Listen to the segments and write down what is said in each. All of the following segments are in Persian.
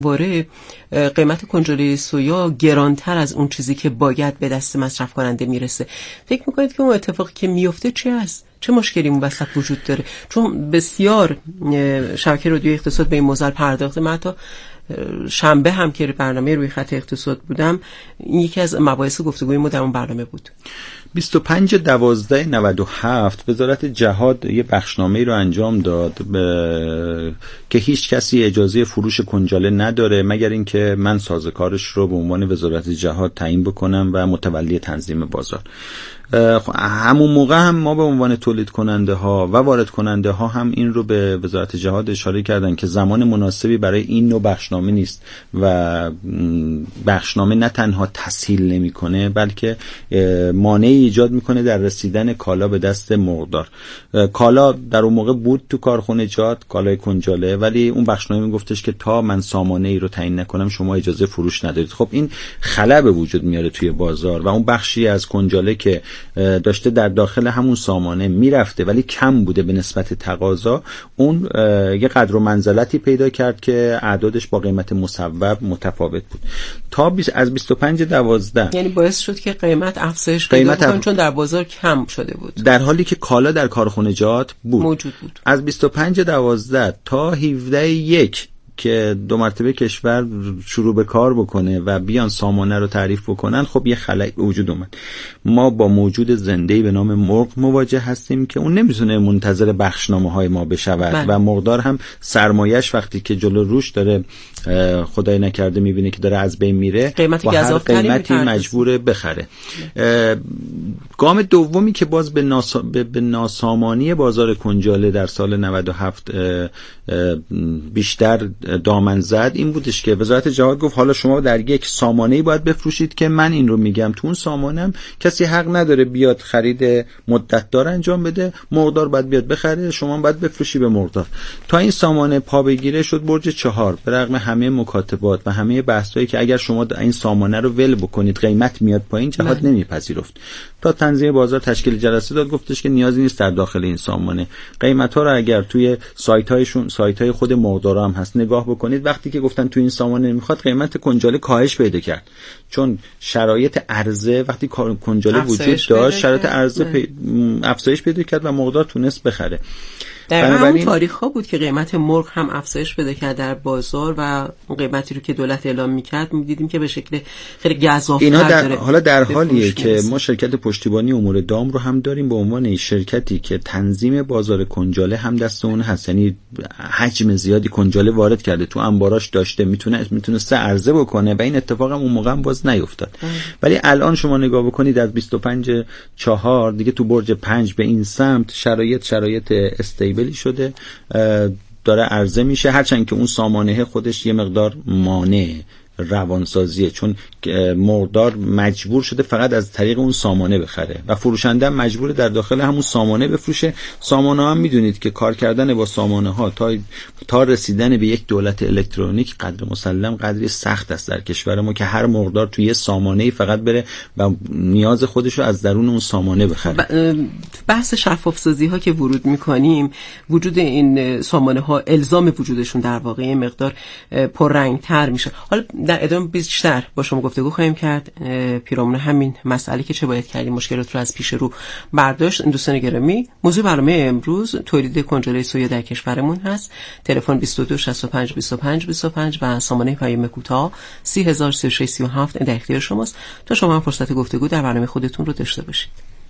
واره قیمت کنجاله سویا گرانتر از اون چیزی که باید به دست مصرف کننده میرسه. فکر میکنید که اون اتفاقی که میفته چی هست؟ چه مشکلی اون وسط وجود داره؟ چون بسیار شبکه رادیو اقتصاد به این موضوع پرداخته. من حتی شنبه هم که برنامه روی خط اقتصاد بودم، این یکی از مباحث گفتگوی ما در اون برنامه بود. 25/12/97 وزارت جهاد یه بخشنامه‌ای رو انجام داد که هیچ کسی اجازه فروش کنجاله نداره مگر اینکه من سازوکارش رو به عنوان وزارت جهاد تعیین بکنم و متولی تنظیم بازار. همون موقع هم ما به عنوان تولید کننده ها و وارد کننده ها هم این رو به وزارت جهاد اشاره کردن که زمان مناسبی برای این نوع بخشنامه نیست و بخشنامه نه تنها تسهیل نمیکنه بلکه مانعی ایجاد میکنه در رسیدن کالا به دست مرغدار. کالا در اون موقع بود تو کارخونه جات، کالای کنجاله، ولی اون بخشنامه میگفتش که تا من سامانه ای رو تعیین نکنم شما اجازه فروش ندارید. خب این خلأ به وجود میاره توی بازار و اون بخشی از کنجاله که داشته در داخل همون سامانه میرفته ولی کم بوده به نسبت تقاضا، اون یه قدر و منزلتی پیدا کرد که اعدادش با قیمت مصوب متفاوت بود. تا از 25/12 یعنی باعث شد که قیمت افزایش پیدا کنه چون در بازار کم شده بود، در حالی که کالا در کارخانجات موجود بود. از 25/12 تا 17/1 که 2 مرتبه کشور شروع به کار بکنه و بیان سامانه رو تعریف بکنن، خب یه خلأ وجود اومد. ما با موجود زنده‌ای به نام مرغ مواجه هستیم که اون نمیتونه منتظر بخشنامه‌های ما بشود و مرغدار هم سرمایش وقتی که جلو روش داره خدای نکرده میبینه که داره از بین میره با هر قیمتی مجبوره بخره. گام دومی که باز به ناسامانی بازار کنجاله در سال 97 بیشتر دامن زد این بودش که وزارت جهاد گفت حالا شما در یک سامانه‌ای باید بفروشید که من این رو میگم تو اون سامانه‌ام کسی حق نداره بیاد خرید مدت‌دار انجام بده، مرغدار باید بیاد بخره، شما باید بفروشی به مرغدار. تا این سامانه پا بگیره شد برج 4 به رغم همه مکاتبات و همه بحثایی که اگر شما این سامانه رو ول بکنید قیمت میاد پایین، جهاد نمیپذیرفت. تا تنظیم بازار تشکیل جلسه داد، گفتش که نیازی نیست در داخل این سامانه قیمت‌ها رو اگر توی سایت‌های خود مرغدارا هم هست نگاه بکنید. وقتی که گفتن توی این سامانه نمیخواد، قیمت کنجاله کاهش پیدا کرد چون شرایط عرضه وقتی کنجاله وجود داشت شرایط عرضه افزایش پیدا کرد و مرغدار تونست بخره. در همون تاریخ ها بود که قیمت مرغ هم افزایش پیدا کرد در بازار و اون قیمتی رو که دولت اعلام میکرد میدیدیم که به شکل خیلی گزاف‌تر داره. حالا در حالیه که ما شرکت پشتیبانی امور دام رو هم داریم به عنوان شرکتی که تنظیم بازار کنجاله هم دست اون هست، یعنی حجم زیادی کنجاله وارد کرده تو انباراش داشته، میتونسته عرضه بکنه و این اتفاق هم اون موقع هم باز نیفتاد. ولی الان شما نگاه بکنید از 25/4 دیگه تو برج 5 به این سمت شرایط استیبلی شده، داره عرضه میشه، هرچند که اون سامانه خودش یه مقدار مانع روانسازیه چون مرغدار مجبور شده فقط از طریق اون سامانه بخره و فروشنده هم مجبوره در داخل همون سامانه بفروشه. سامانه هم میدونید که کار کردن با سامانه ها تا رسیدن به یک دولت الکترونیک قدر مسلم قدری سخت است در کشور ما که هر مرغدار توی یه سامانه‌ای فقط بره و نیاز خودش رو از درون اون سامانه بخره. بحث شفاف سازی ها که ورود میکنیم، وجود این سامانه ها الزام وجودشون در واقع مقدار پررنگ‌تر میشه. حالا در ادامه بیشتر با شما گفتگو خواهیم کرد پیرامون همین مسئله که چه باید کردیم مشکلات رو از پیش رو برداشت. دوستان گرامی، موضوع برنامه امروز تولید کنجاله سویا در کشورمون هست. تلفن 22 65 25 25 و سامانه پیام کوتاه 3003637 در اختیار شماست تا شما هم فرصت گفتگو در برنامه خودتون رو داشته باشید.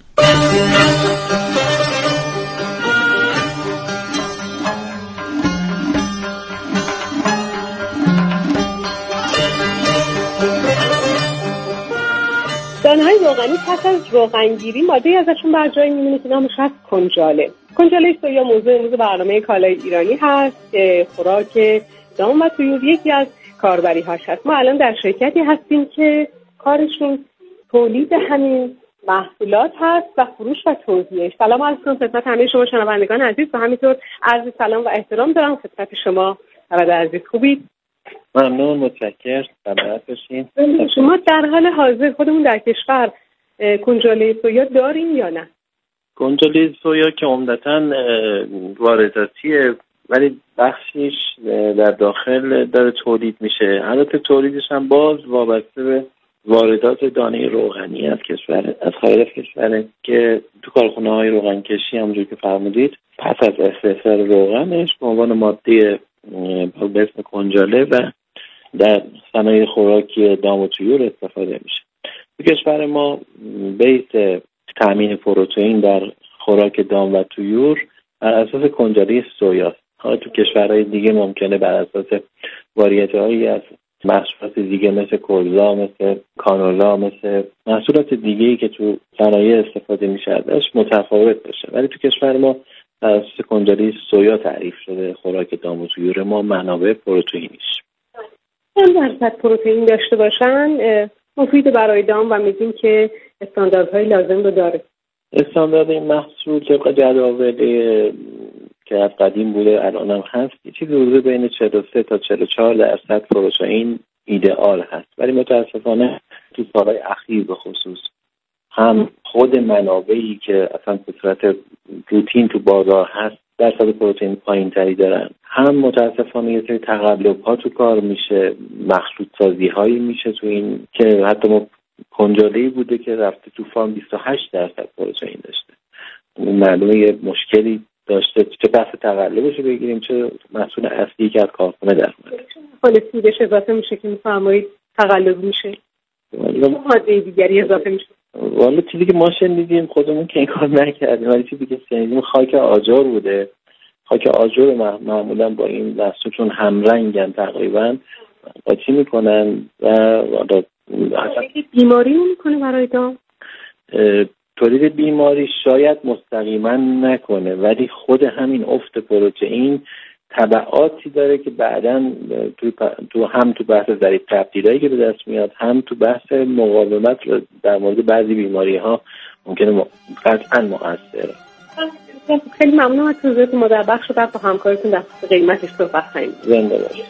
دانه‌های روغنی پس از روغنگیری ماده‌ای ازشون بر جای میمونه که نامش هست کنجاله. کنجاله سویا موضوع امروز برنامه کالای ایرانی هست که خوراک دام و طیور یکی از کاربری‌هاش هست. ما الان در شرکتی هستیم که کارشون تولید همین محصولات هست و فروش و توزیعش. سلام عرض می‌کنم خدمت همه شما شنوندگان عزیز و همینطور عرض سلام و احترام دارم خدمت شما شنونده عزیز. خوبید؟ ممنون، متشکرم. سلامت باشین. شما در حال حاضر خودمون در کشور کنجاله سویا داریم یا نه؟ کنجاله سویا که عمدتاً وارداتیه ولی بخشیش در داخل داره تولید میشه. البته تولیدش هم باز وابسته به واردات دانه روغنی از کشور، از خارج کشور، که تو کارخانه‌های روغن کشی همونجور که فرمودید پس از استحضار روغنش به عنوان ماده به اسم کنجاله و در صنایع خوراکی دام و طیور استفاده میشه. تو کشور ما بیس تامین پروتئین در خوراک دام و طیور بر اساس کنجاله سویا. حالا تو کشورهای دیگه ممکنه بر اساس واریته‌هایی از محصولات دیگه مثل کلزا، مثل کانولا، مثل محصولات دیگه‌ای که تو صنایع استفاده میشه ازش متفاوت باشه، ولی تو کشور ما بر اساس کنجاله سویا تعریف شده خوراک دام و طیور ما منابع پروتئینیش. چند درصد پروتئین داشته باشن مفید برای دام و میگیم که استانداردهای لازم رو داره. استاندارد این محصول طبق جداولی که از قدیم بوده الان هم هست، چیزی حدود بین 43 تا 44 درصد پروتئین ایدئال هست، ولی متاسفانه تو سالهای اخیر به خصوص هم خود منابعی که اصلا به صورت روتین تو بازار هست درصد پروتئین پایین‌تری دارن، هم متاسفانه یه سری تقلب‌ها تو کار میشه، مخلوط سازی‌هایی میشه تو این که حتی ما کنجاله‌ای بوده که رفته تو فارم 28 درصد پروتئین داشته. معلومه یه مشکلی داشته، چه بحث تقلبش رو بگیریم چه محصول اصلی که از کارخانه در اومده. حالا سیدش اضافه میشه که میفرمایید تقلب میشه، ماده دیگری اضافه میشه. والا چیزی که ما شنیدیم، خودمون که این کار نکردیم، ولی چیزی که شنیدیم خاک آجر بوده. خاک آجر معمولا با این محصول چون همرنگن تقریبا قاطی میکنن و والا بیماری میکنه برای دام. تولید بیماری شاید مستقیما نکنه، ولی خود همین افت پروتئین تبعاتی داره که بعداً تو بحث ضریب تبدیلایی که به دست میاد، هم تو بحث مقاومت در مورد بعضی بیماری ها ممکنه قطعاً مؤثره. خیلی ممنونم از توضیحاتتون. ما در بخش بعد با همکارتون در قیمتش صحبت کنیم. زنده باشید.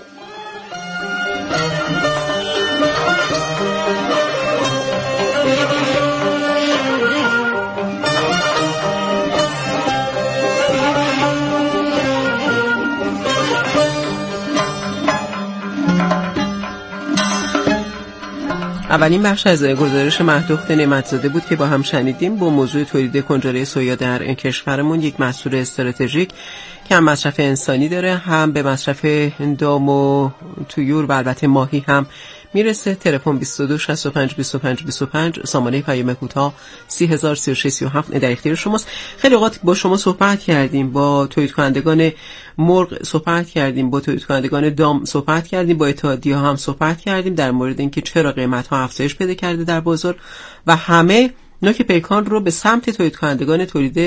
اولین بخش از گزارش مهدوخت نعمتزاده بود که با هم شنیدیم با موضوع تولید کنجاله سویا در کشورمون، یک محصول استراتژیک که هم مصرف انسانی داره، هم به مصرف دام و طیور و البته ماهی هم میرسه. تلفن 22 65 25 25، سامانه پیام کوتاه 3003637 در اختیار شماست. خیلی اوقات با شما صحبت کردیم، با تولید کنندگان مرغ صحبت کردیم، با تولید کنندگان دام صحبت کردیم، با اتحادیه هم صحبت کردیم در مورد اینکه چرا قیمت ها افزایش پیدا کرده در بازار و همه نوک پیکان رو به سمت تولید کنندگان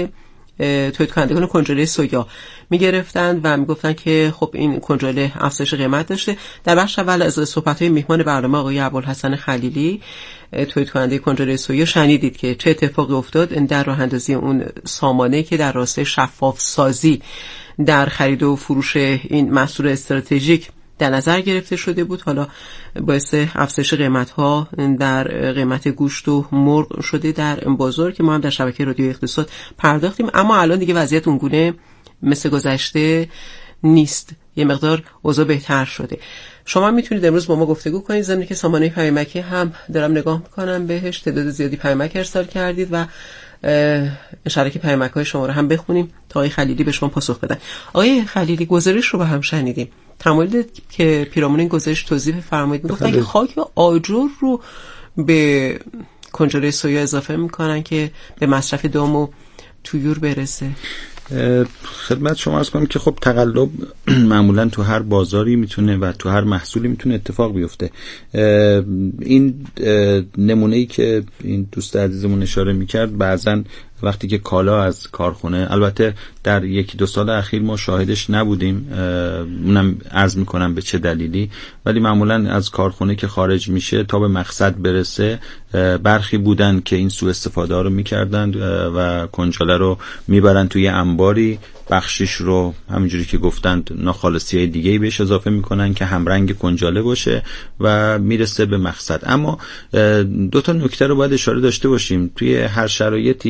کنجاله سویا میگرفتند و میگفتن که خب این کنجاله افزایش قیمت داشته. در بخش اول از صحبت‌های میهمان برنامه آقای ابوالحسن خلیلی، تولید کننده کنجاله سویا، شنیدید که چه اتفاقی افتاد در راه اندازی اون سامانه که در راستای شفاف سازی در خرید و فروش این محصول استراتژیک در نظر گرفته شده بود. حالا باعث افزایش قیمت‌ها در قیمت گوشت و مرغ شده در بازار که ما هم در شبکه رادیو اقتصاد پرداختیم، اما الان دیگه وضعیت اونگونه مثل گذشته نیست، یه مقدار اوضاع بهتر شده. شما میتونید امروز با ما گفتگو کنید، ضمن که سامانه پیامکی هم دارم نگاه میکنم بهش، تعداد زیادی پیامک ارسال کردید و انشالله که پیامک‌های شما رو هم بخونیم تا آقای خلیلی به شما پاسخ بدن. آقای خلیلی، گزارش رو با هم شنیدیم، تمایل که پیرامون این گزارش توضیح بفرمایید. میگفتن که خاک آجر رو به کنجاله سویا اضافه میکنن که به مصرف دام و طیور برسه. خدمت شما عرض کنم که خب تقلب معمولا تو هر بازاری میتونه و تو هر محصولی میتونه اتفاق بیفته. این نمونه‌ای که این دوست عزیزمون اشاره میکرد، بعضن وقتی که کالا از کارخونه، البته در یکی دو سال اخیر ما شاهدش نبودیم، اونم عرض میکنم به چه دلیلی، ولی معمولا از کارخونه که خارج میشه تا به مقصد برسه برخی بودن که این سوء استفاده ها رو میکردن و کنجاله رو میبرن توی انباری، بخشش رو همینجوری که گفتند ناخالصی‌های دیگه‌ای بهش اضافه میکنن که همرنگ کنجاله باشه و میرسه به مقصد. اما دو تا نکته رو باید اشاره داشته باشیم. توی هر شرایطی کارخونه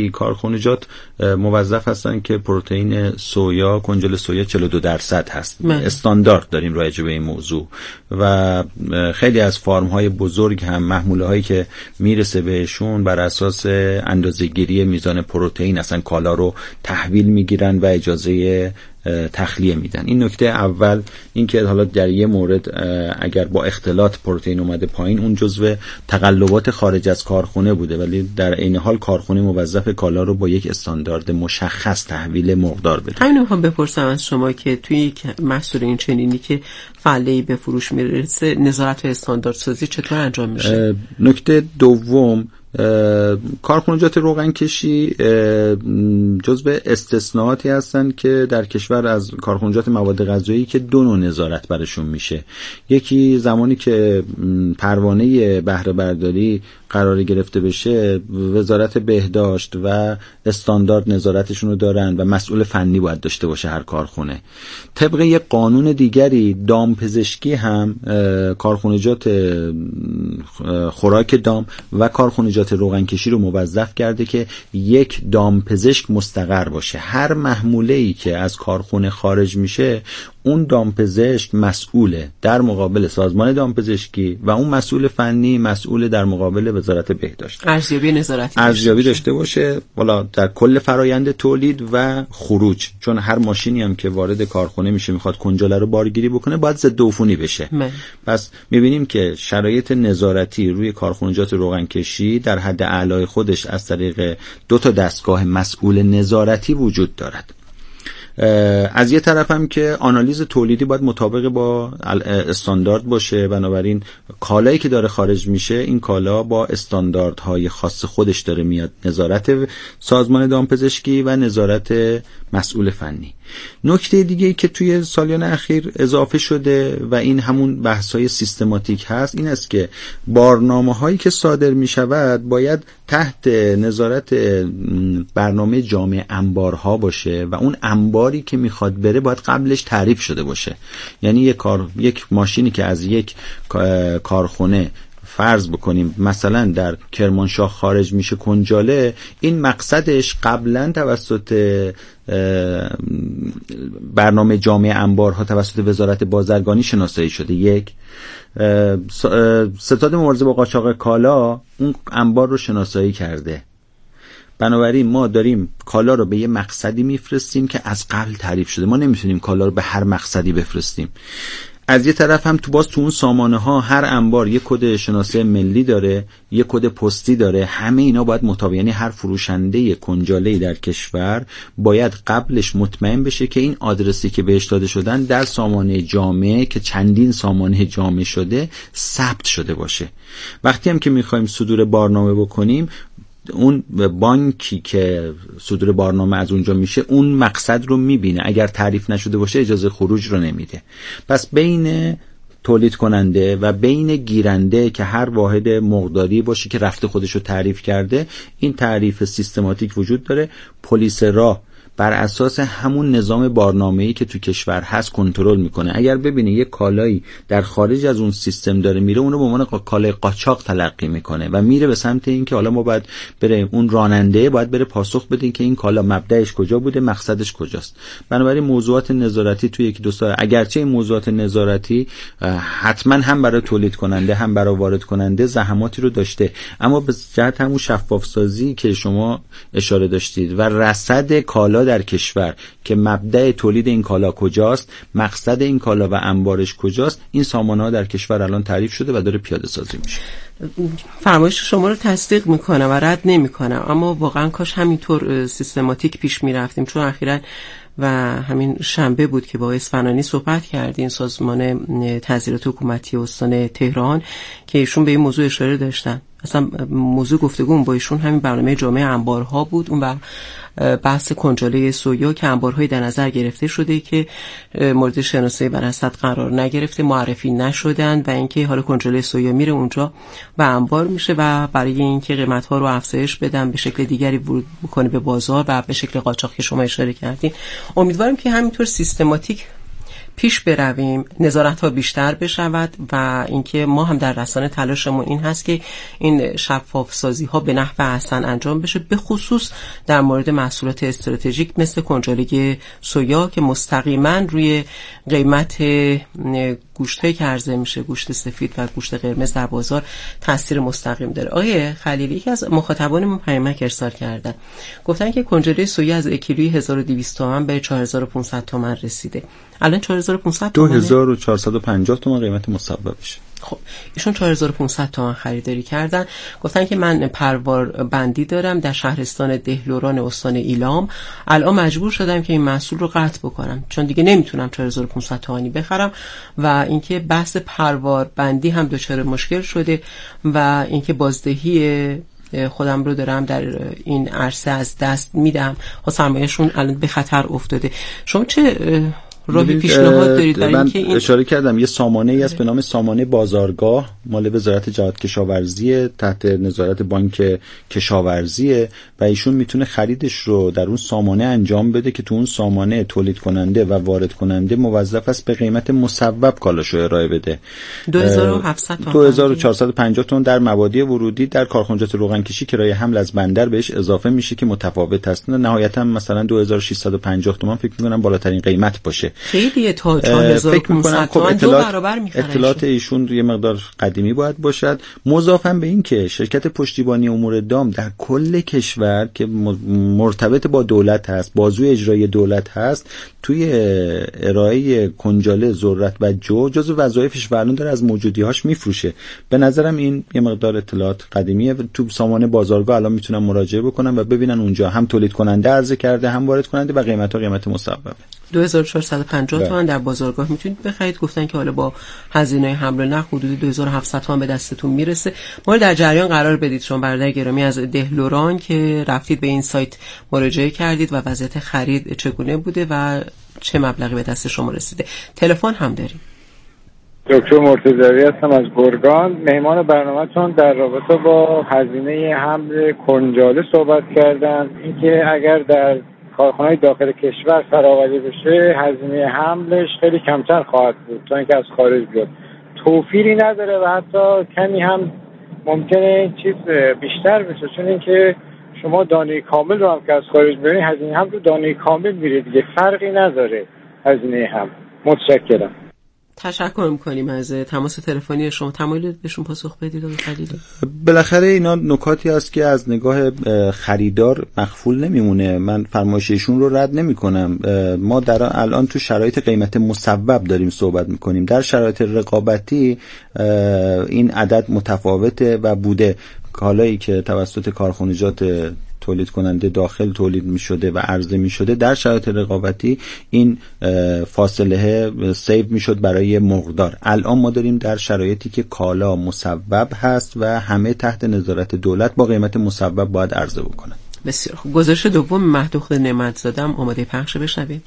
کارخانجات موظف هستن که پروتئین سویا، کنجل سویا 42% هست. استاندارد داریم راجع به این موضوع و خیلی از فارم‌های بزرگ هم محموله‌هایی که میرسه بهشون بر اساس اندازه‌گیری میزان پروتئین اصلا کالا رو تحویل میگیرن و اجازه تخلیه میدن. این نکته اول. این که حالا در یه مورد اگر با اختلاط پروتئین اومده پایین، اون جزو تقلبات خارج از کارخونه بوده، ولی در عین حال کارخونه موظف کالا رو با یک استاندارد مشخص تحویل مقدار بده. همین رو میخوام بپرسم از شما که توی یک محصول این چنینی که فعلی به فروش میرسه، نظارت و استاندارد سازی چطور انجام میشه؟ نکته دوم، کارخانجات روغن کشی جزو استثناءاتی هستن که در کشور از کارخانجات مواد غذایی که دو نوع نظارت برشون میشه. یکی زمانی که پروانه بهره برداری قرار گرفته بشه، وزارت بهداشت و استاندارد نظارتشون رو دارن و مسئول فنی باید داشته باشه هر کارخونه. طبق یک قانون دیگری دامپزشکی هم کارخانجات خوراک دام و کارخانجات روغن کشی رو موظف کرده که یک دامپزشک مستقر باشه. هر محموله‌ای که از کارخونه خارج میشه، اون دامپزشک مسئوله در مقابل سازمان دامپزشکی و اون مسئول فنی مسئول در مقابل وزارت بهداشت. ارزیابی داشته باشه والا در کل فرایند تولید و خروج، چون هر ماشینی هم که وارد کارخونه میشه میخواد کنجاله رو بارگیری بکنه باید ضد عفونی بشه. پس میبینیم که شرایط نظارتی روی کارخانجات روغن کشی در حد اعلای خودش از طریق 2 دستگاه مسئول نظارتی وجود دارد. از یه طرف هم که آنالیز تولیدی باید مطابق با استاندارد باشه، بنابراین کالایی که داره خارج میشه این کالا با استانداردهای خاص خودش داره میاد، نظارت سازمان دامپزشکی و نظارت مسئول فنی. نکته دیگه که توی سالیان اخیر اضافه شده و این همون بحث‌های سیستماتیک هست، این است که بارنامه‌هایی که صادر می‌شود باید تحت نظارت برنامه جامع انبارها باشه و اون انباری که میخواد بره باید قبلش تعریف شده باشه. یعنی یک ماشینی که از یک کارخونه فرض بکنیم مثلا در کرمانشاه خارج میشه کنجاله، این مقصدش قبلا توسط برنامه جامع انبارها توسط وزارت بازرگانی شناسایی شده. یک ستاد مبارزه با قاچاق کالا اون انبار رو شناسایی کرده. بنابراین ما داریم کالا رو به یه مقصدی میفرستیم که از قبل تعریف شده. ما نمیتونیم کالا رو به هر مقصدی بفرستیم. از یه طرف هم تو اون سامانه ها هر انبار یک کد شناسه ملی داره، یک کد پستی داره. همه اینا باید مطابق، یعنی هر فروشنده کنجاله‌ای در کشور باید قبلش مطمئن بشه که این آدرسی که بهش داده شدن در سامانه جامع که چندین سامانه جامع شده ثبت شده باشه. وقتی هم که میخوایم صدور بارنامه بکنیم، اون بانکی که صدور بارنامه از اونجا میشه اون مقصد رو میبینه، اگر تعریف نشده باشه اجازه خروج رو نمیده. پس بین تولید کننده و بین گیرنده که هر واحد مقداری باشه که رفته خودش رو تعریف کرده، این تعریف سیستماتیک وجود داره. پلیس راه بر اساس همون نظام بارنامه‌ای که تو کشور هست کنترل میکنه. اگر ببینه یک کالایی در خارج از اون سیستم داره میره، اونو به عنوان کالای قاچاق تلقی میکنه و میره به سمت این که حالا ما باید بره، اون راننده باید بره پاسخ بده که این کالا مبدأش کجا بوده، مقصدش کجاست. بنابراین موضوعات نظارتی تو یکی دو سال، اگرچه این موضوعات نظارتی حتما هم برای تولید کننده هم برای وارد کننده زحماتی رو داشته، اما به جهت همون شفاف سازی که شما اشاره داشتید و رصد کالا در کشور که مبدأ تولید این کالا کجاست، مقصد این کالا و انبارش کجاست، این سامانه‌ها در کشور الان تعریف شده و داره پیاده سازی میشه. فرمایش شما رو تصدیق میکنم و رد نمیکنم، اما واقعا کاش همینطور سیستماتیک پیش میرفتیم، چون اخیراً و همین شنبه بود که با اصفهانی صحبت کردیم، سازمان تنظیرات حکومتی استان تهران، که ایشون به این موضوع اشاره داشتن. اصلا موضوع گفتگو با ایشون همین برنامه جامع انبارها بود، اون بحث کنجاله سویا که انبارهای در نظر گرفته شده که مورد شناسایی و رصد قرار نگرفته، معرفی نشدن و اینکه حالا کنجاله سویا میره اونجا و انبار میشه و برای اینکه قیمت‌ها رو افزایش بدن به شکل دیگری ورود بکنه به بازار و به شکل قاچاق که شما اشاره کردین. امیدوارم که همینطور سیستماتیک پیش برویم، نظارت‌ها بیشتر بشود و اینکه ما هم در رسانه تلاشمون این هست که این شفاف سازی‌ها به نحو احسن انجام بشه، به خصوص در مورد محصولات استراتژیک مثل کنجاله سویا که مستقیما روی قیمت گوشت‌هایی که عرضه میشه، گوشت سفید و گوشت قرمز در بازار تاثیر مستقیم داره. آقای خلیلی، یکی از مخاطبانمون پیامک ارسال کردن، گفتن که کنجاله سویا از کیلویی 1200 تومان به 4500 تومان رسیده. الان 4500 تومان 2450 تومان قیمت مصوبشه. خب ایشون 4500 تومان خریداری کردن. گفتن که من پروار بندی دارم در شهرستان دهلوران استان ایلام، الان مجبور شدم که این محصول رو قطع بکنم چون دیگه نمیتونم 4500 تومانی بخرم و اینکه بحث پروار بندی هم دچار مشکل شده و اینکه بازدهی خودم رو دارم در این عرصه از دست میدم و سرمایه‌شون الان به خطر افتاده. شما چه راهی پیشنهاد دارید برای اینکه این اشاره کردم یه سامانه ای است به نام سامانه بازارگاه مال وزارت جهاد کشاورزی تحت نظارت بانک کشاورزی و ایشون میتونه خریدش رو در اون سامانه انجام بده که تو اون سامانه تولید کننده و وارد کننده موظف است به قیمت مصوب کالاشو ارائه بده. 2700 تومان 2450 تومان در مبادی ورودی در کارخانجات روغنکشی کرایه حمل از بندر بهش اضافه میشه که متفاوت است. نهایتا مثلا 2650 تومان فکر می‌کنم بالاترین قیمت باشه. خیلی تا 4500 تومان دو برابر می‌خره. اطلاعات ایشون یه مقدار قدیمی باید باشد. مضافاً به این که شرکت پشتیبانی امور دام در کل کشور که مرتبط با دولت هست، بازوی اجرایی دولت هست، توی ارائه کنجاله، ذرت و جو جزو وظایفش و الان داره از موجودی‌هاش میفروشه. به نظرم این یه مقدار اطلاعات قدیمیه. تو سامانه بازارگاه الان میتونن مراجعه بکنن و ببینن اونجا هم تولید کننده عرضه کرده هم وارد کننده و قیمت‌ها قیمت مصوبه. 2450 تومان در بازارگاه میتونید بخرید. گفتن که حالا با هزینه حمل و نقل حدود 2700 تومان به دستتون میرسه. ما در جریان قرار بدید شما برادر گرامی از دهلوران که رفتید به این سایت مراجعه کردید و وضعیت خرید چگونه بوده و چه مبلغی به دست شما رسیده. تلفن هم داریم. دکتر مرتضوی هستم از گرگان. مهمان برنامه‌تون در رابطه با هزینه حمل کنجاله صحبت کردن، اینکه اگر در کارخانه‌های داخل کشور فراوری بشه هزینه حملش خیلی کمتر خواهد بود تا اینکه از خارج بیاد. توفیری نداره و حتی کمی هم ممکنه چیز بیشتر بشه، چون اینکه شما دانه کامل رو هم که از خارج بیارین هزینه هم رو دانه کامل میره دیگه، فرقی نداره هزینه هم. متشکرم. تشکر می‌کنیم از تماس تلفنی شما. تمایل بهشون پاسخ بدید آقای خلیلی؟ بالاخره اینا نکاتی است که از نگاه خریدار مخفول نمیمونه. من فرمایش ایشون رو رد نمی‌کنم. ما در الان تو شرایط قیمت مصوب داریم صحبت می‌کنیم. در شرایط رقابتی این عدد متفاوته و بوده. کالایی که توسط کارخانجات تولید کننده داخل تولید می شده و عرضه می شده در شرایط رقابتی این فاصله سیو می شد برای مقدار. الان ما داریم در شرایطی که کالا مصوب هست و همه تحت نظارت دولت با قیمت مصوب باید عرضه بکنن. بسیار خوب. گزارش دوم مهدوخت نعمت‌زاده آماده پخش بشنویم.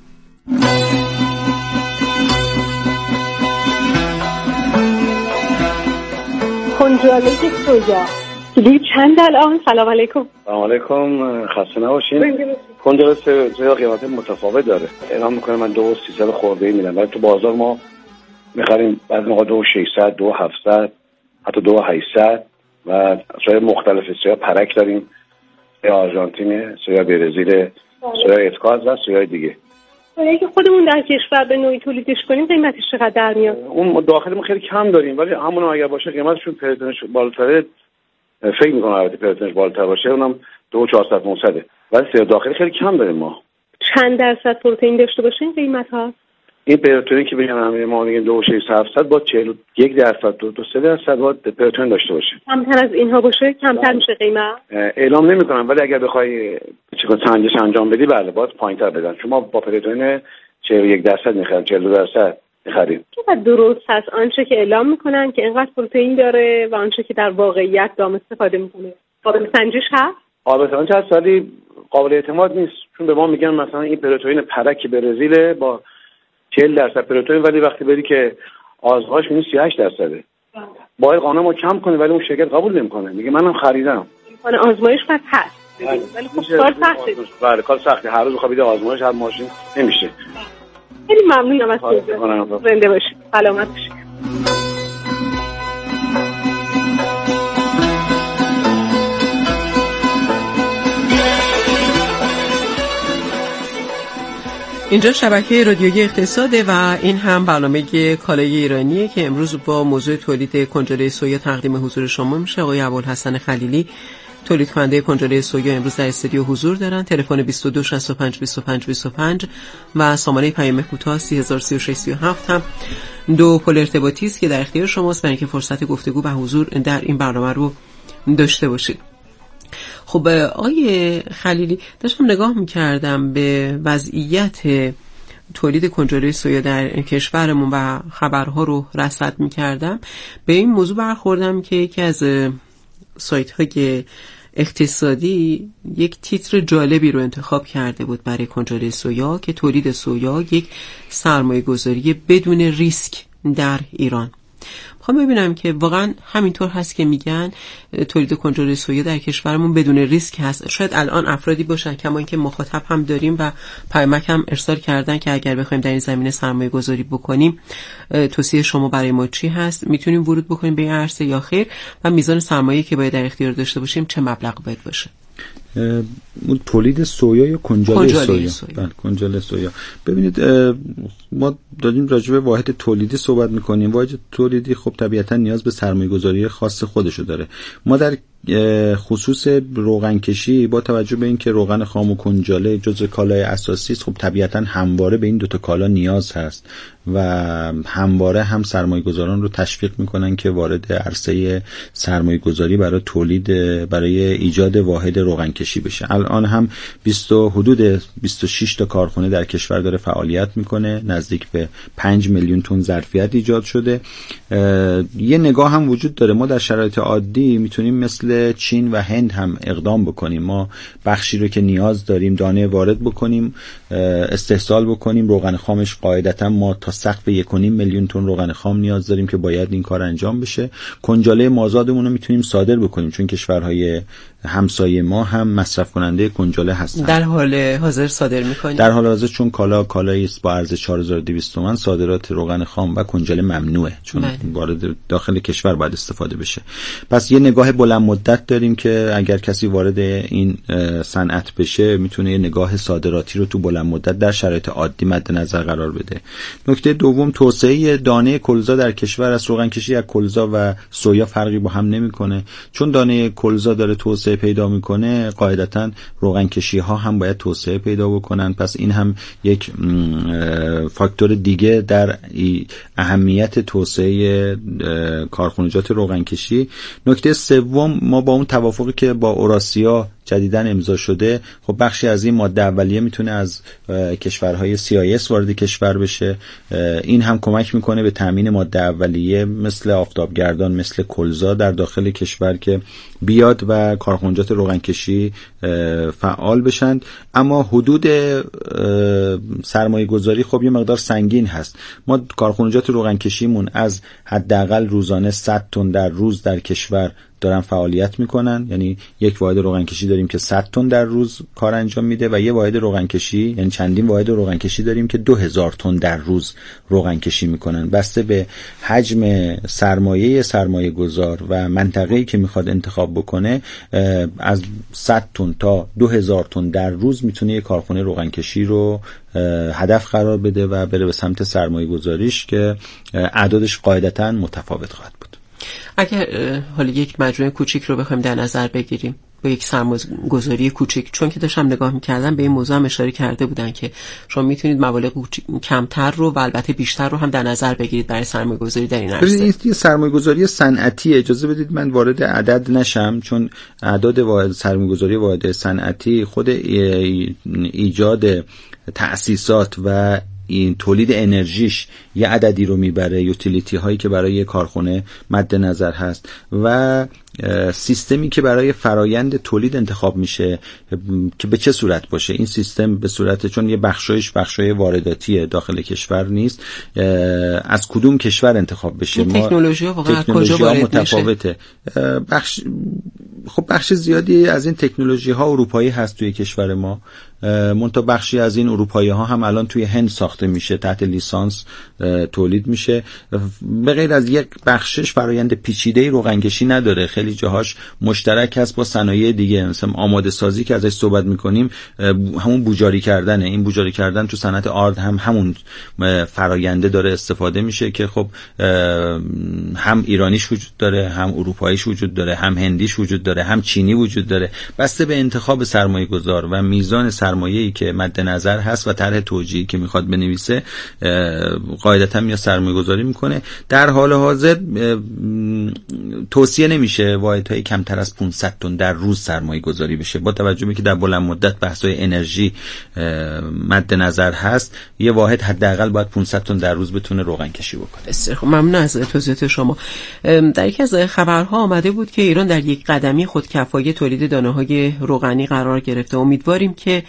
کنجاله سویا کیلویی چند الان؟ سلام علیکم. سلام علیکم، خسته نباشین. کنجاله سویا قیمت متفاوت داره. اعلام میکنه من 2300 خورده میدم، ولی تو بازار ما میخریم بعضی موقع 2600 2700 حتی 2800 و سویا مختلف. سویا پرک داریم، سویا آرژانتین، سویا برزیل، سویا اتکاز و سویا دیگه. سویایی که خودمون در کشور به نوعی تولیدش کنیم قیمتش چقدر در میاد؟ اون داخلی ما خیلی کم داریم، ولی همون اگر باشه قیمتشون پرتنش بالاتره. فکر میکنم البته پرتنش بالاتر باشه، اونم 2400 ولی سویا داخلی خیلی کم داریم ما. چند درصد پروتئین داشته باشه این قیمت ها؟ این پروتئینی که بگم همه ما میگیم 2700 با 41% تا 3% باید پروتئین داشته باشه. کمتر از اینها باشه کمتر میشه قیمت؟ اعلام نمیکنم، ولی اگر بخوای چیکار سنجش انجام بدی بله باید پایینتر بدن، چون ما با پروتئین 41% میخریم، 42% میخریم. چقدر درست هست آنچه که اعلام میکنن که اینقدر پروتئین داره و آنچه که در واقعیت دام استفاده میکنه؟ قابل سنجش هست؟ قابل سنجش هست ولی قابل اعتماد نیست، چون به ما میگن مثلا این پروتئین پرک برزیل با 40% پروتئین، ولی وقتی بری که آزمایش می‌بینی 38%. باید قانون ما کم کنه ولی اون شرکت قبول نمی‌کنه، میگه منم خریدم. امکان آزمایش پس هست. ولی خب کار سخته. بله کار سخته، هر روز بخوای بده آزمایش هر ماشین نمیشه. خیلی ممنونم از توضیحاتتون. زنده باشید، سلامت باشید. اینجا شبکه رادیویی اقتصاده و این هم برنامه کالای ایرانیه که امروز با موضوع تولید کنجاله سویا تقدیم حضور شما میشه. آقای ابوالحسن خلیلی تولید کننده کنجاله سویا امروز در استودیو حضور دارن. تلفن 22 65 25 25 و سامانه پیام کوتاه 303637 هم دو پل ارتباطی است که در اختیار شماست برای اینکه فرصت گفتگو و حضور در این برنامه رو داشته باشید. خب آقای خلیلی، داشتم نگاه میکردم به وضعیت تولید کنجاله سویا در کشورمون و خبرها رو رصد میکردم. به این موضوع برخوردم که یکی از سایت های اقتصادی یک تیتر جالبی رو انتخاب کرده بود برای کنجاله سویا که تولید سویا یک سرمایه گذاری بدون ریسک در ایران. میخوام ببینم که واقعا همینطور هست که میگن تولید کنجاله سویا در کشورمون بدون ریسک هست. شاید الان افرادی باشن کما اینکه مخاطب هم داریم و پیامک هم ارسال کردن که اگر بخوایم در این زمینه سرمایه گذاری بکنیم توصیه شما برای ما چی هست؟ میتونیم ورود بکنیم به این عرصه یا خیر؟ و میزان سرمایه‌ای که باید در اختیار داشته باشیم چه مبلغ باید باشه؟ تولید سویا یا کنجاله سویا؟ کنجاله سویا. ببینید ما داریم راجع به واحد تولیدی صحبت میکنیم. واحد تولیدی خب طبیعتا نیاز به سرمایه‌گذاری خاص خودشو داره. ما در خصوص روغن کشی با توجه به اینکه روغن خام و کنجاله جزو کالای اساسی است، خب طبیعتا همواره به این دوتا کالا نیاز هست و همواره هم سرمایه‌گذاران رو تشویق میکنن که وارد عرصه سرمایه‌گذاری برای تولید، برای ایجاد واحد روغن کشی بشه. الان هم حدود 26 تا کارخانه در کشور داره فعالیت میکنه، نزدیک به 5 میلیون تن ظرفیت ایجاد شده. یه نگاه هم وجود داره، ما در شرایط عادی میتونیم مثل چین و هند هم اقدام بکنیم. ما بخشی رو که نیاز داریم دانه وارد بکنیم، استحصال بکنیم. روغن خامش قاعدتا ما تا سقف 1.5 میلیون تن روغن خام نیاز داریم که باید این کار انجام بشه. کنجاله مازادمون رو میتونیم صادر بکنیم چون کشورهای همسایه ما هم مصرف کننده کنجاله هستن. در حال حاضر صادر میکنیم. در حال حاضر چون کالایی است با ارز 4200 تومان، صادرات روغن خام و کنجاله ممنوعه چون وارد داخل کشور باید استفاده بشه. پس یه نگاه بلند مدت داریم که اگر کسی وارد این صنعت بشه میتونه یه نگاه صادراتی رو تو بلند مدت در شرایط عادی مد نظر قرار بده. نکته دوم، توسعه دانه کلزا در کشور است. روغن کشی از کلزا و سویا فرقی با هم نمیکنه. چون دانه کلزا داره توسعه پیدا میکنه، قاعدتاً روغن کشی ها هم باید توسعه پیدا بکنن. پس این هم یک فاکتور دیگه در اهمیت توسعه کارخانجات روغن کشی. نکته سوم، ما با اون توافقی که با اوراسیا جدیداً امضا شده، خب بخشی از این ماده اولیه میتونه از کشورهای CIS وارد کشور بشه. این هم کمک میکنه به تامین ماده اولیه مثل آفتابگردان، مثل کلزا در داخل کشور که بیاد و کارخانجات روغن کشی فعال بشن. اما حدود سرمایه گذاری خب یه مقدار سنگین هست. ما کارخانجات روغن کشیمون از حداقل روزانه 100 تن در روز در کشور دارن فعالیت میکنن. یعنی یک واحد روغن کشی داریم که 100 تن در روز کار انجام میده و یه واحد روغن کشی، یعنی چندین واحد روغن کشی داریم که 2000 تن در روز روغن کشی میکنن. بسته به حجم سرمایه گذار و منطقه‌ای که میخواد انتخاب بکنه، از 100 تن تا 2000 تن در روز میتونه یه کارخانه روغن کشی رو هدف قرار بده و بره به سمت سرمایه گذاریش که اعدادش قاعدتاً متفاوت خواهد بود. اگر حالا یک مجموعه کوچیک رو بخوایم در نظر بگیریم با یک سرمایه‌گذاری کوچیک، چون که داشتم نگاه می‌کردم به این موضوع هم اشاره کرده بودن که شما میتونید مبالغ کمتر رو و البته بیشتر رو هم در نظر بگیرید برای سرمایه‌گذاری در این عرصه. این سرمایه‌گذاری صنعتی، اجازه بدید من وارد عدد نشم چون اعداد واحد سرمایه‌گذاری واحد صنعتی خود ایجاد تأسیسات و این تولید انرژیش یه عددی رو میبره، یوتیلیتی هایی که برای کارخانه مد نظر هست و سیستمی که برای فرایند تولید انتخاب میشه که به چه صورت باشه. این سیستم به صورت، چون یه بخشای وارداتی داخل کشور نیست، از کدوم کشور انتخاب بشه. تکنولوژی ها واقعا کجا وارد متفاوته. بخش زیادی از این تکنولوژی ها اروپایی هست توی کشور ما. منتها بخشی از این اروپایی‌ها هم الان توی هند ساخته میشه، تحت لیسانس تولید میشه. به غیر از یک بخشش فرآیند پیچیده‌ای روغنکشی نداره، خیلی جاهاش مشترک هست با صنایع دیگه. مثلا آماده سازی که ازش صحبت میکنیم همون بوجاری کردنه. این بوجاری کردن تو صنعت آرد هم همون فراینده داره استفاده میشه که خب هم ایرانیش وجود داره، هم اروپاییش وجود داره، هم هندیش وجود داره، هم چینی وجود داره. بسته به انتخاب سرمایه گذار و میزان سرمایه‌ای که مد نظر هست و طرح توجیهی که میخواد بنویسه قاعدتا میاد سرمایه گذاری میکنه. در حال حاضر توصیه نمیشه واحدهای کمتر از 500 تن در روز سرمایه گذاری بشه، با توجه به که در بلند مدت بحث‌های انرژی مد نظر هست. یه واحد حداقل باید 500 تن در روز بتونه روغن کشی بکنه. بسیار خوب، ممنون از توضیحات شما. در یکی از خبرها آمده بود که ایران در یک قدمی خودکفایی تولید دانه‌های روغنی قرار گرفته. امیدواریم که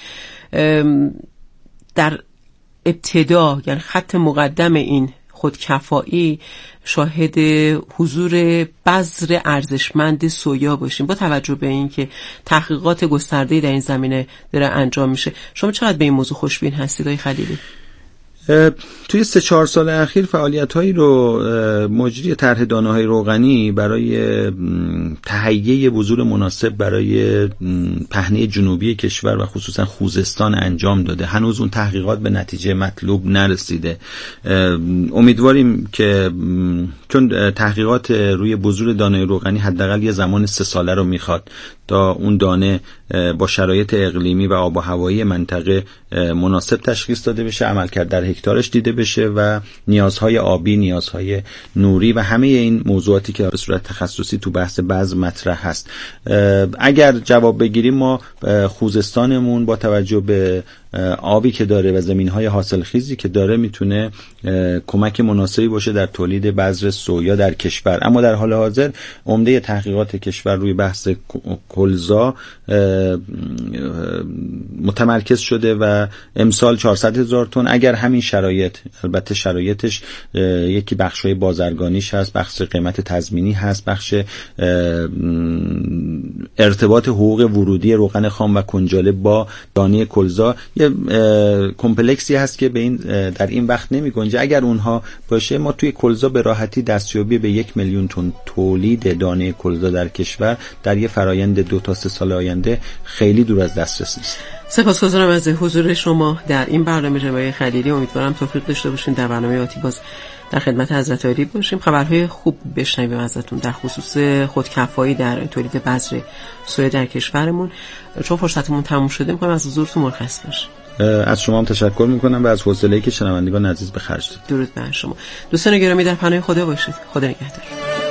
در ابتدا، یعنی خط مقدم این خودکفایی، شاهد حضور بذر ارزشمند سویا باشیم، با توجه به این که تحقیقات گسترده‌ای در این زمینه داره انجام میشه. شما چقدر به این موضوع خوشبین هستید آقای خلیلی؟ توی 3-4 سال اخیر فعالیت‌هایی رو مجری طرح دانه‌های روغنی برای تهیه بذور مناسب برای پهنه جنوبی کشور و خصوصا خوزستان انجام داده. هنوز اون تحقیقات به نتیجه مطلوب نرسیده. امیدواریم که چون تحقیقات روی بذور دانه روغنی حداقل یه زمان 3 ساله رو میخواد تا اون دانه با شرایط اقلیمی و آب و هوایی منطقه مناسب تشخیص داده بشه، عملکرد در هکتارش دیده بشه و نیازهای آبی، نیازهای نوری و همه این موضوعاتی که به صورت تخصصی تو بحث بذر مطرح هست. اگر جواب بگیریم، ما خوزستانمون با توجه به آبی که داره و زمینهای حاصلخیزی که داره میتونه کمک مناسبی باشه در تولید بذر سویا در کشور. اما در حال حاضر عمده تحقیقات کشور روی بحث کلزا متمرکز شده و امسال 400,000 تن، اگر همین شرایط، البته شرایطش یکی بخشای بازرگانیش هست، بخش قیمت تضمینی هست، بخش ارتباط حقوق ورودی روغن خام و کنجاله با دانه کلزا، یه کمپلکسی هست که به این در این وقت نمی گنجه. اگر اونها باشه، ما توی کلزا به راحتی دستیابی به 1,000,000 تن تولید دانه کلزا در کشور در یه فرایند 2 تا 3 سال آینده خیلی دور از دسترس نیست. سپاسگزارم از حضور شما در این برنامه جناب خلیلی. امیدوارم توفیق داشته باشین در برنامه آتی باز در خدمت حضرت عالی باشیم، خبرهای خوب بشنویم ازتون در خصوص خودکفایی در تولید بذر سویا در کشورمون. چون فرصتمون تموم شده، می‌خوام از حضورتون مرخص باشیم. از شما هم تشکر میکنم و از حوصله‌ای که شنوندگان عزیز به خرج دادید. درود بر شما. دوستان گرامی، در پناه خدا باشید. خدا نگهدار.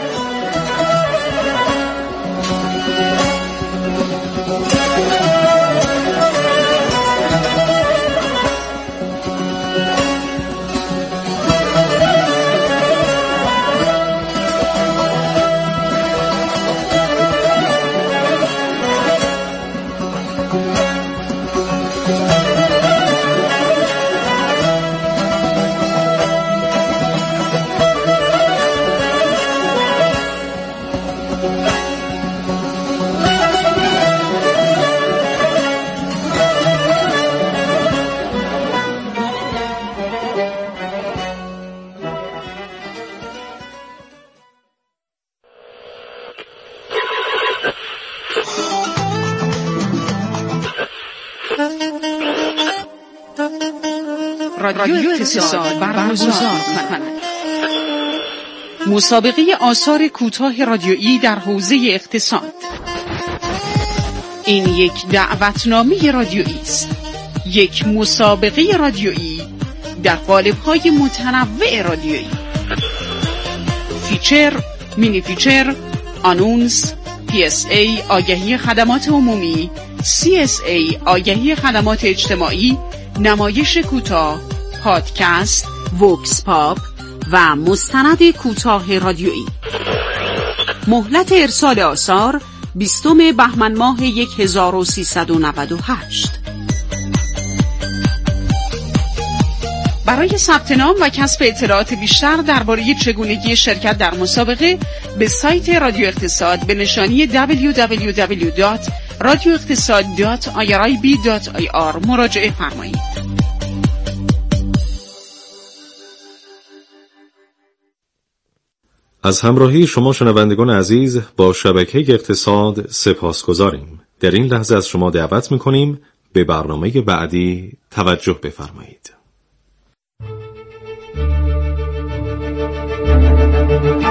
رادیو اقتصاد برگزار کند. مسابقه آثار کوتاه رادیویی در حوزه اقتصاد. این یک دعوتنامه رادیویی است، یک مسابقه رادیویی در قالب‌های متنوع رادیویی. فیچر، مینی فیچر، آنونس، PSA آگهی خدمات عمومی، CSA آگهی خدمات اجتماعی، نمایش کوتاه، پادکست، وکس پاپ و مستند کوتاه رادیویی. مهلت ارسال آثار 20 بهمن ماه 1398. برای ثبت نام و کسب اطلاعات بیشتر درباره چگونگی شرکت در مسابقه به سایت رادیو اقتصاد به نشانی www.radioeqتصاد.com radioiqtisad.irib.ir مراجعه فرمایید. از همراهی شما شنوندگان عزیز با شبکه اقتصاد سپاسگزاریم. در این لحظه از شما دعوت می‌کنیم به برنامه بعدی توجه بفرمایید.